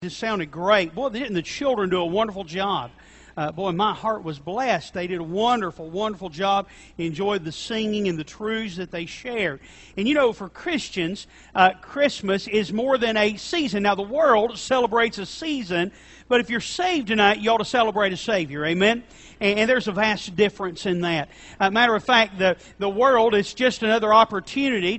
Just sounded great. Boy, didn't the children do a wonderful job. Boy, my heart was blessed. They did a wonderful, wonderful job. Enjoyed the singing and the truths that they shared. And you know, for Christians, Christmas is more than a season. Now, the world celebrates a season, but if you're saved tonight, you ought to celebrate a Savior. Amen? And there's a vast difference in that. Matter of fact, the world is just another opportunity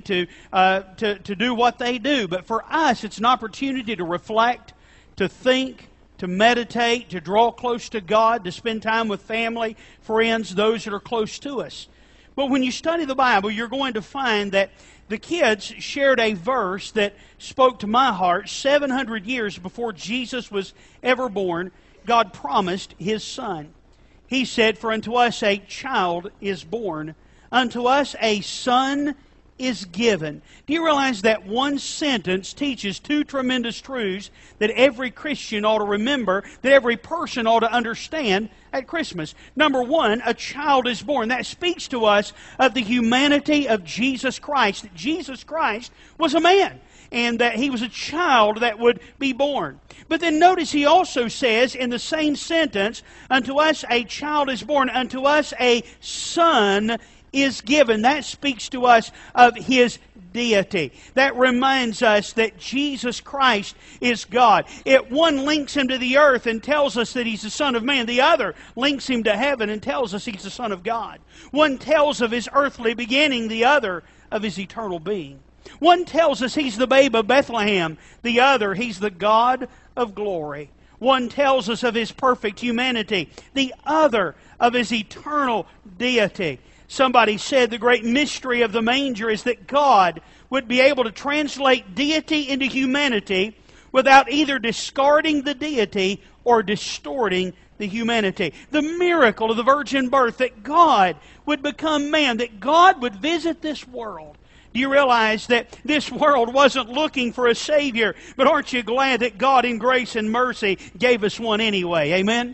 to do what they do. But for us, it's an opportunity to reflect, to think, to meditate, to draw close to God, to spend time with family, friends, those that are close to us. But when you study the Bible, you're going to find that the kids shared a verse that spoke to my heart. 700 years before Jesus was ever born, God promised His Son. He said, "For unto us a child is born, unto us a son is given." Do you realize that one sentence teaches two tremendous truths that every Christian ought to remember, that every person ought to understand at Christmas? Number one, a child is born. That speaks to us of the humanity of Jesus Christ. That Jesus Christ was a man, and that He was a child that would be born. But then notice He also says in the same sentence, "Unto us a child is born, unto us a son is given." That speaks to us of His deity. That reminds us that Jesus Christ is God. One links Him to the earth and tells us that He's the Son of Man. The other links Him to heaven and tells us He's the Son of God. One tells of His earthly beginning, the other of His eternal being. One tells us He's the babe of Bethlehem, the other He's the God of glory. One tells us of His perfect humanity, the other of His eternal deity. Somebody said the great mystery of the manger is that God would be able to translate deity into humanity without either discarding the deity or distorting the humanity. The miracle of the virgin birth, that God would become man, that God would visit this world. Do you realize that this world wasn't looking for a Savior, but aren't you glad that God in grace and mercy gave us one anyway? Amen?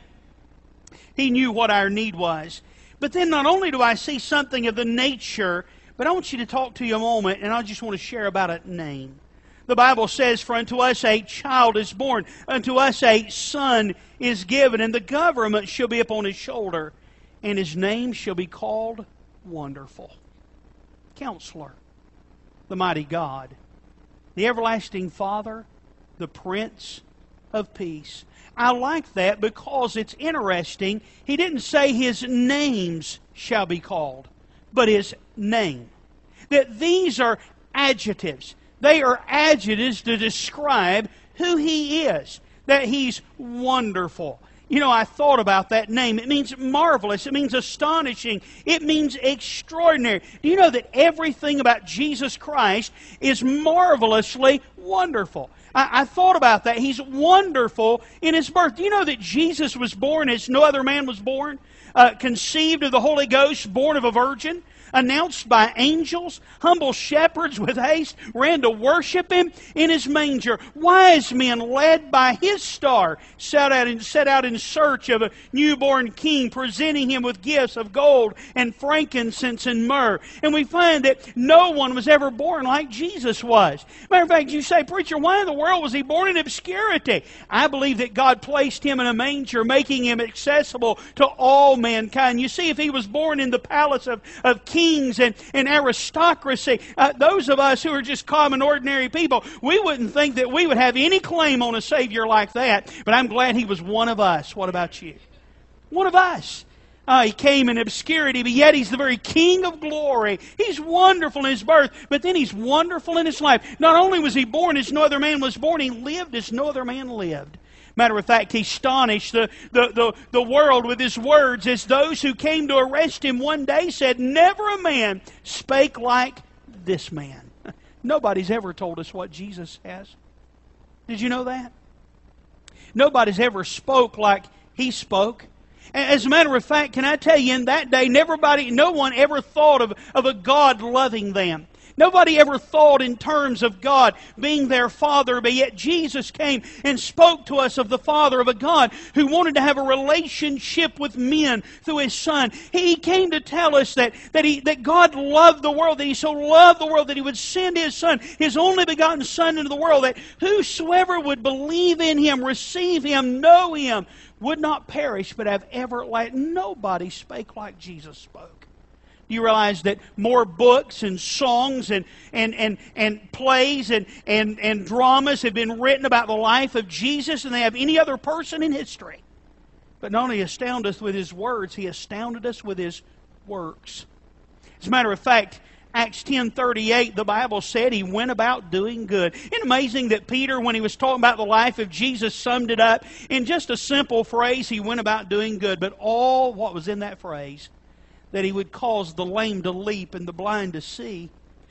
He knew what our need was. But then not only do I see something of the nature, but I want you to talk to you a moment, and I just want to share about a name. The Bible says, "For unto us a child is born, unto us a son is given, and the government shall be upon His shoulder, and His name shall be called Wonderful, Counselor, the Mighty God, the Everlasting Father, the Prince of Peace." I like that because it's interesting. He didn't say His names shall be called, but His name. That these are adjectives. They are adjectives to describe who He is. That He's wonderful. You know, I thought about that name. It means marvelous. It means astonishing. It means extraordinary. Do you know that everything about Jesus Christ is marvelously wonderful? I thought about that. He's wonderful in His birth. Do you know that Jesus was born as no other man was born? Conceived of the Holy Ghost, born of a virgin, announced by angels, humble shepherds with haste ran to worship Him in His manger. Wise men led by His star set out in search of a newborn king, presenting Him with gifts of gold and frankincense and myrrh. And we find that no one was ever born like Jesus was. Matter of fact, you say, "Preacher, why in the world was He born in obscurity?" I believe that God placed Him in a manger, making Him accessible to all mankind. You see, if He was born in the palace of kings and aristocracy, those of us who are just common, ordinary people, we wouldn't think that we would have any claim on a Savior like that. But I'm glad He was one of us. What about you? One of us. He came in obscurity, but yet He's the very King of glory. He's wonderful in His birth, but then He's wonderful in His life. Not only was He born as no other man was born, He lived as no other man lived. Matter of fact, He astonished the world with His words, as those who came to arrest Him one day said, "Never a man spake like this man." Nobody's ever told us what Jesus has. Did you know that? Nobody's ever spoke like He spoke. As a matter of fact, can I tell you, in that day, no one ever thought of a God loving them. Nobody ever thought in terms of God being their Father, but yet Jesus came and spoke to us of the Father, of a God who wanted to have a relationship with men through His Son. He came to tell us that God loved the world, that He so loved the world that He would send His Son, His only begotten Son, into the world, that whosoever would believe in Him, receive Him, know Him, would not perish but have everlasting. Nobody spake like Jesus spoke. Do you realize that more books and songs and plays and dramas have been written about the life of Jesus than they have any other person in history? But not only astound us with His words, He astounded us with His works. As a matter of fact, Acts 10:38, the Bible said He went about doing good. Isn't it amazing that Peter, when he was talking about the life of Jesus, summed it up in just a simple phrase, He went about doing good. But all what was in that phrase, that He would cause the lame to leap and the blind to see,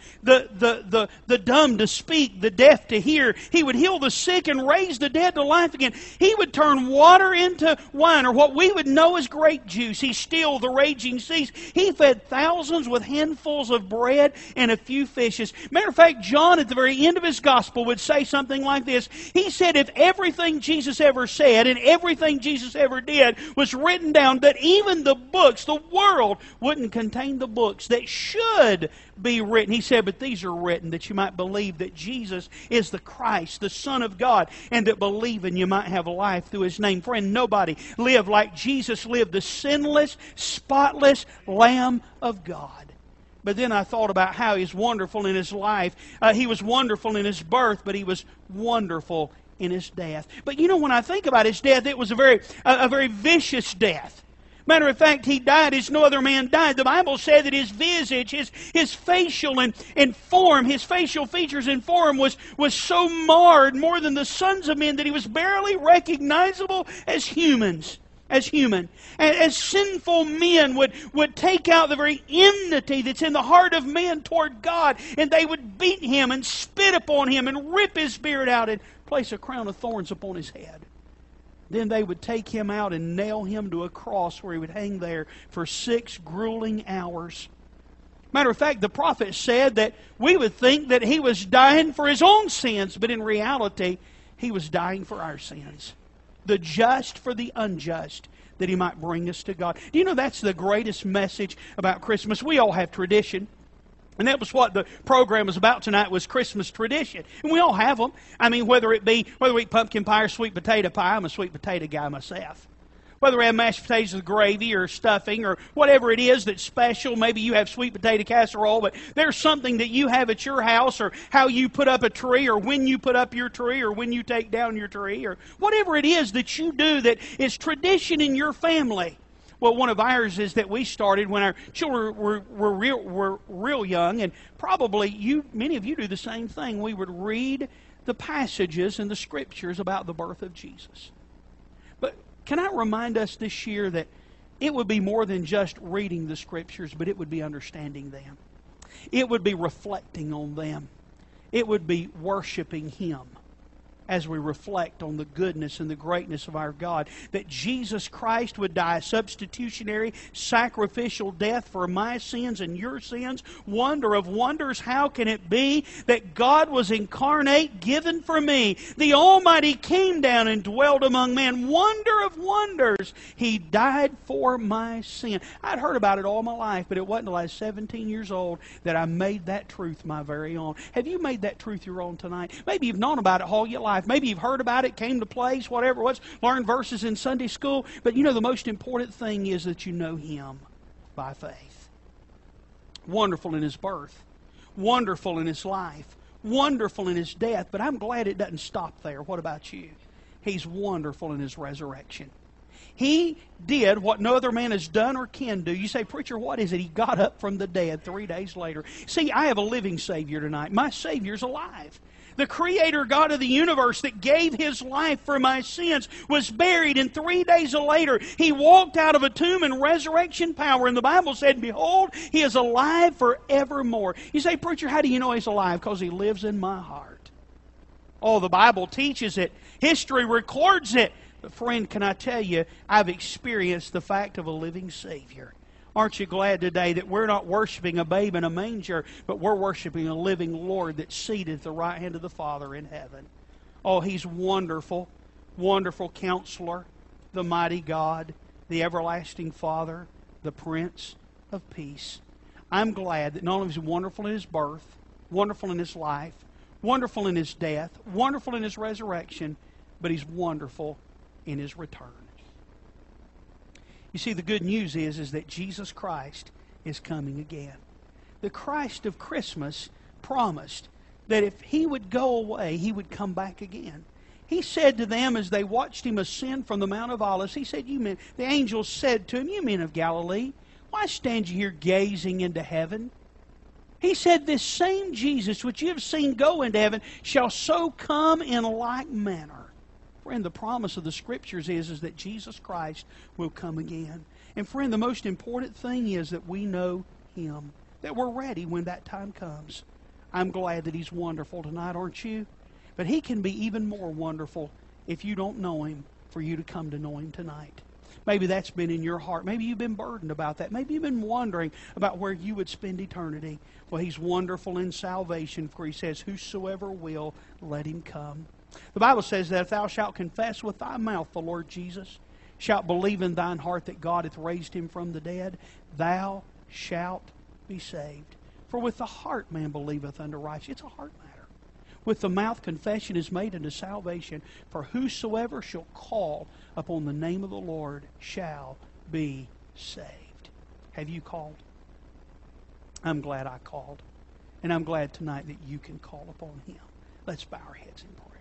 the dumb to speak, the deaf to hear. He would heal the sick and raise the dead to life again. He would turn water into wine, or what we would know as grape juice. He stilled the raging seas. He fed thousands with handfuls of bread and a few fishes. Matter of fact, John at the very end of his gospel would say something like this. He said if everything Jesus ever said and everything Jesus ever did was written down, that even the books, the world wouldn't contain the books that should be written. He said, but these are written that you might believe that Jesus is the Christ, the Son of God, and that believing you might have life through His name. Friend, nobody lived like Jesus lived, the sinless, spotless Lamb of God. But then I thought about how He's wonderful in His life. He was wonderful in His birth, but He was wonderful in His death. But you know, when I think about His death, it was a very vicious death. Matter of fact, He died as no other man died. The Bible said that His visage, his facial and form, His facial features and form was so marred more than the sons of men that He was barely recognizable as humans. As human. As sinful men would take out the very enmity that's in the heart of man toward God, and they would beat Him and spit upon Him and rip His beard out and place a crown of thorns upon His head. Then they would take Him out and nail Him to a cross where He would hang there for 6 grueling hours. Matter of fact, the prophet said that we would think that He was dying for His own sins, but in reality, He was dying for our sins. The just for the unjust, that He might bring us to God. Do you know that's the greatest message about Christmas? We all have tradition. And that was what the program was about tonight, was Christmas tradition. And we all have them. I mean, whether we eat pumpkin pie or sweet potato pie, I'm a sweet potato guy myself. Whether we have mashed potatoes with gravy or stuffing or whatever it is that's special, maybe you have sweet potato casserole, but there's something that you have at your house, or how you put up a tree, or when you put up your tree, or when you take down your tree, or whatever it is that you do that is tradition in your family. Well, one of ours is that we started when our children were real young, and probably many of you do the same thing. We would read the passages in the Scriptures about the birth of Jesus. But can I remind us this year that it would be more than just reading the Scriptures, but it would be understanding them. It would be reflecting on them. It would be worshiping Him as we reflect on the goodness and the greatness of our God. That Jesus Christ would die a substitutionary, sacrificial death for my sins and your sins. Wonder of wonders, how can it be that God was incarnate, given for me? The Almighty came down and dwelt among men. Wonder of wonders, He died for my sin. I'd heard about it all my life, but it wasn't until I was 17 years old that I made that truth my very own. Have you made that truth your own tonight? Maybe you've known about it all your life. Maybe you've heard about it, came to place, whatever it was, learned verses in Sunday school. But you know, the most important thing is that you know Him by faith. Wonderful in His birth. Wonderful in His life. Wonderful in His death. But I'm glad it doesn't stop there. What about you? He's wonderful in His resurrection. He did what no other man has done or can do. You say, preacher, what is it? He got up from the dead 3 days later. See, I have a living Savior tonight. My Savior's alive. The Creator God of the universe that gave His life for my sins was buried, and 3 days later He walked out of a tomb in resurrection power, and the Bible said, behold, He is alive forevermore. You say, preacher, how do you know He's alive? Because He lives in my heart. Oh, the Bible teaches it. History records it. But friend, can I tell you, I've experienced the fact of a living Savior. Aren't you glad today that we're not worshiping a babe in a manger, but we're worshiping a living Lord that's seated at the right hand of the Father in heaven? Oh, He's wonderful, wonderful Counselor, the mighty God, the everlasting Father, the Prince of Peace. I'm glad that not only is He wonderful in His birth, wonderful in His life, wonderful in His death, wonderful in His resurrection, but He's wonderful in His return. You see, the good news is that Jesus Christ is coming again. The Christ of Christmas promised that if He would go away, He would come back again. He said to them as they watched Him ascend from the Mount of Olives, He said, "You men," the angels said to Him, "You men of Galilee, why stand you here gazing into heaven?" He said, "This same Jesus which you have seen go into heaven shall so come in like manner." Friend, the promise of the Scriptures is that Jesus Christ will come again. And friend, the most important thing is that we know Him, that we're ready when that time comes. I'm glad that He's wonderful tonight, aren't you? But He can be even more wonderful if you don't know Him, for you to come to know Him tonight. Maybe that's been in your heart. Maybe you've been burdened about that. Maybe you've been wondering about where you would spend eternity. Well, He's wonderful in salvation, for He says, "Whosoever will, let him come." The Bible says that if thou shalt confess with thy mouth the Lord Jesus, shalt believe in thine heart that God hath raised Him from the dead, thou shalt be saved. For with the heart man believeth unto righteousness. It's a heart matter. With the mouth confession is made unto salvation. For whosoever shall call upon the name of the Lord shall be saved. Have you called? I'm glad I called. And I'm glad tonight that you can call upon Him. Let's bow our heads in prayer.